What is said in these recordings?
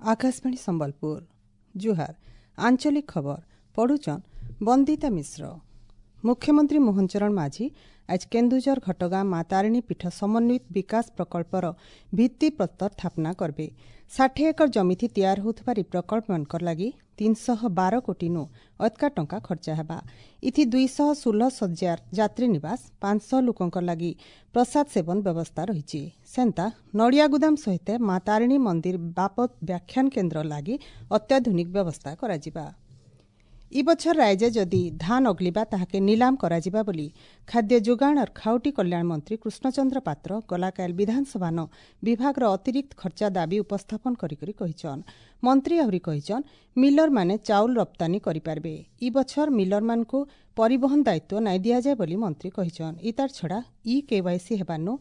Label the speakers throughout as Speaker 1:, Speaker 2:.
Speaker 1: आकाशवाणी संबलपुर जुहार आंचलिक खबर पढ़ुचन बंदिता मिश्र। मुख्यमंत्री मोहन चरण माझी आज केन्दुझर घटगां माँ तारिणी पीठ समन्वित विकास प्रकल्पर भित्ति प्रस्तर स्थापना करबे। 60 एकर जमिथि तैयार होउथबारी प्रकल्प मानकर लागि 312 कोटी नु अधिका टंका खर्चा हेबा। इथि 216 सज्जार यात्री निवास 500 लोकंकर लागि प्रसाद सेवन व्यवस्था रहिछि। सेंता नड़िया गुदाम सहित माँ तारिणी मंदिर बापत व्याख्यान केन्द्र लागि अत्याधुनिक व्यवस्था कराजिबा। इ बछर राज्य जदि धान अगलिबा ताहाके नीलाम कराजिबा बोली खाद्य जोगाण और खाउटी कल्याण मंत्री कृष्णचंद्र पात्र गलाकायल विधानसभा विभाग अतिरिक्त खर्चा दाबी उपस्थापन करिकरी कहिछन। मंत्री आहुरी कहिछन मिलर माने चाउल रप्तानी करिपारबे। इ बछर मिलर मानकु परिवहन दायित्व नाइ दिया जाय बोली मंत्री कहिछन। इतार छड़ा KYC हेबानु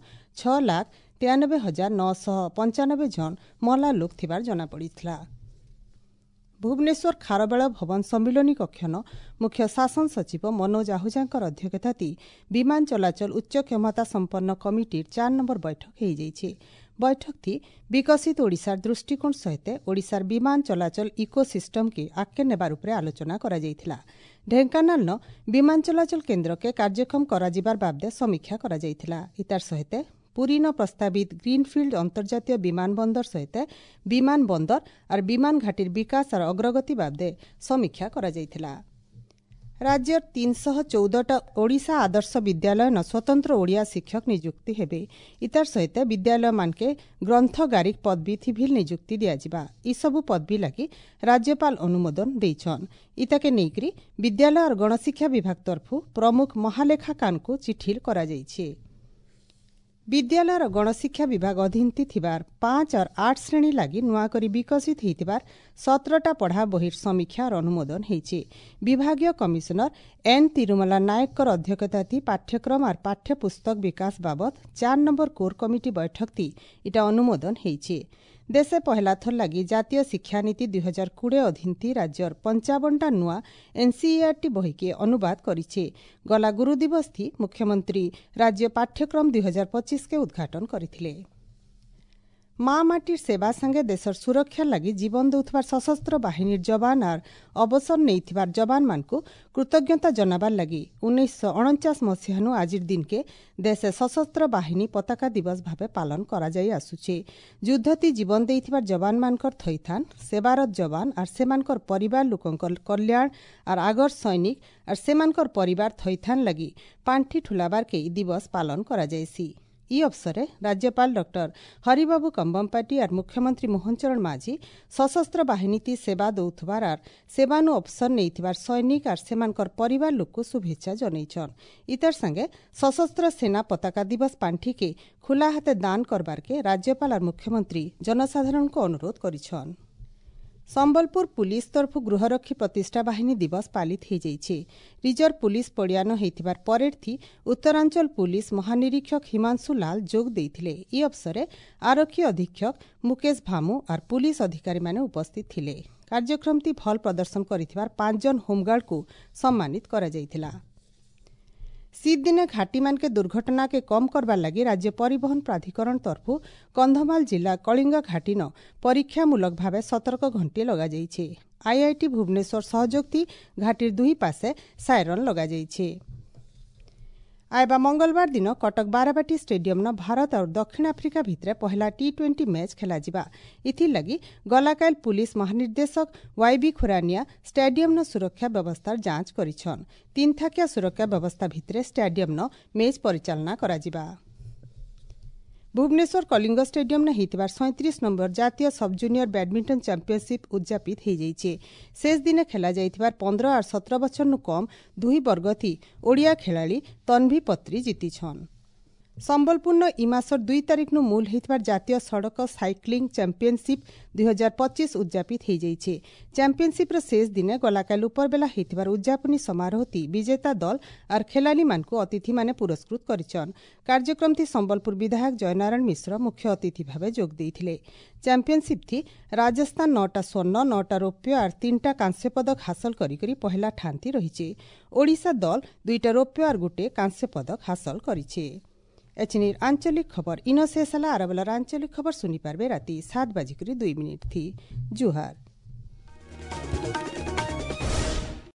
Speaker 1: 6,93,995 जन मला लोक थिबार जना पड़िथिला। भुवनेश्वर खारबेल भवन सम्मिलनी कक्षन मुख्य शासन सचिव मनोज आहुजांकर अध्यक्षताती विमान चलाचल उच्च क्षमता संपन्न कमिटी 4 नंबर बैठक हो जाइए। बैठक थी विकसित ओडिशार दृष्टिकोण सहित ओडिशार विमान चलाचल इकोसिस्टम के आगे नेबार उपरे आलोचना करा जाइथिला। ढेंकानाल विमान चलाचल केन्द्र के कार्यक्रम कराजिबार बाबदे समीक्षा करा जाइथिला। इतार सहित पुरी प्रस्तावित ग्रीनफिल्ड अंतर्जातीय विमान बंदर सहित विमान बंदर और विमान घाटीर विकास और अग्रगति बाबदे समीक्षा करा जाइथिला। राज्य 314टा ओडिशा आदर्श विद्यालय न स्वतंत्र ओडिया शिक्षक नियुक्ति हेबे। इतार सहित विद्यालय मानके ग्रंथगारिक पदवी थिभिल नियुक्ति दियाजिबा। इ सबु पदवी लगी राज्यपाल अनुमोदन देइछन। इताके नेइकरी विद्यालय और गणशिक्षा विभाग तरफु प्रमुख महालेखाकान को चिठिल करा जाइछे। विद्यालय और गणशिक्षा विभाग अधीनती थिबार 5 और 8 श्रेणी लगी नुआकरी विकसित होइतिबार 17टा पढ़ा बहिर समीक्षा और अनुमोदन होइछे। विभागीय कमिशनर एन तिरुमला नायकर अध्यक्षताती पाठ्यक्रम और पाठ्यपुस्तक विकास बाबत 4 नंबर कोर कमिटी बैठक थी इटा अनुमोदन होइछे। देशे पहला थर लगी जातीय शिक्षा नीति 2020 अधीनती राज्यर 55टा नुआ NCERT बही के अनुवाद करिछे। गला गुरु दिवस थी मुख्यमंत्री राज्य पाठ्यक्रम 2025 के उद्घाटन करिथिले। माँ माटीर सेवा संगे देशर सुरक्षा लगी जीवन दउथबार सशस्त्र बाहिनीर जवान और अवसर नेइथिबार जवान मानकु कृतज्ञता जनाबार लगी 1949 मसीहानु आजिर दिन के देशे सशस्त्र बाहिनी पताका दिवस भावे पालन करा जाई आसुछे। युद्धती जीवन देइथिबार जवान मानकर थैथान सेवारत जवान और सेमानकर परिवार लोकंकर कल्याण और आगर सैनिक और सेमानकर परिवार थैथान लगी पांठी ठुलाबार के दिवस पालन करा जायसी। इ अवसरे राज्यपाल डॉक्टर हरिबाबू कंबमपाटी और मुख्यमंत्री मोहन चरण माझी सशस्त्र बाहिनी सेवा दउथबार और सेवानु अवसर नेइथिबार सैनिक और सेमानकर परिवार लोक को शुभेच्छा जनैछन। इतर संगे सशस्त्र सेना पताका दिवस पांठी के खुला हाथे दान करबार के राज्यपाल और मुख्यमंत्री जनसाधारण को अनुरोध करिछन। संबलपुर पुलिस तरफ गृहरक्षी प्रतिष्ठा बाहिनी दिवस पालित हो जाइए। रिजर्व पुलिस पड़ियान होइथिबार परेड थी उत्तरांचल पुलिस महानिरीक्षक हिमांशु लाल जोग देइथिले। इ अवसरे आरक्षी अधीक्षक मुकेश भामू और पुलिस अधिकारी माने उपस्थित थिले। कार्यक्रम थी भल प्रदर्शन करिथिबार 5 जन होमगार्ड को सम्मानित करा जाइथिला। शीत दिने घाटी मान के दुर्घटना के कम करबार लगी राज्य परिवहन प्राधिकरण तरफु कंधमाल जिला कलिंग घाटी न परीक्षामूलक भावे सतर्क घंटी लगा जाइछे। IIT भुवनेश्वर सहयोग थी घाटीर दुई पासे सायरन लगा जाइछे। आयबा मंगलवार दिन कटक बाराबाटी स्टेडियम न भारत और दक्षिण आफ्रिका भित्रे पहला T20 मैच खेलाजिबा। इथि लगी गलाकायल पुलिस महानिर्देशक YB खुरानिया स्टेडियम न सुरक्षा व्यवस्थार जांच करिछन। 3 थाकिया सुरक्षा व्यवस्था भित्रे स्टेडियम न मैच परिचालना कराजिबा। भुवनेश्वर कलिंग स्टेडियम ने हितबार 37 नंबर जातीय सब जूनियर बैडमिंटन चैंपियनशिप उद्यापित हो जाइए। शेष दिन खेला जाइथिबार 15 और 17 वर्ष नु कम दुई वर्ग थी ओडिया खेलाड़ी तन्वी पत्री जीतिछन। संबलपुर इ मासर 2 तारिख नु मूल हितबार जातीय सड़क साइक्लिंग चैंपियनशिप 2025 उद्यापित हो जाइए। चैंपियनशिप शेष दिन गलाकाल उपरबेला हितबार उद्यापनी समारोह थी विजेता दल और खेलाड़ी मानकु अतिथि माने पुरस्कृत करिछन। कार्यक्रम थी संबलपुर विधायक जयनारायण मिश्र मुख्य अतिथि भावे जोग देइथिले। चैंपियनशिप थी राजस्थान 9टा स्वर्ण 9टा रौप्य और 3टा कांस्य पदक हासिल करी पहला ठान्ति रहिछे। ओडिशा दल 2टा रौप्य और 1 कांस्य पदक हासिल करिछे। एचनीर आंचलिक खबर इन शेष आरबेलार आंचलिक खबर सुनी पारबे राति 7:02 थी। जुहार।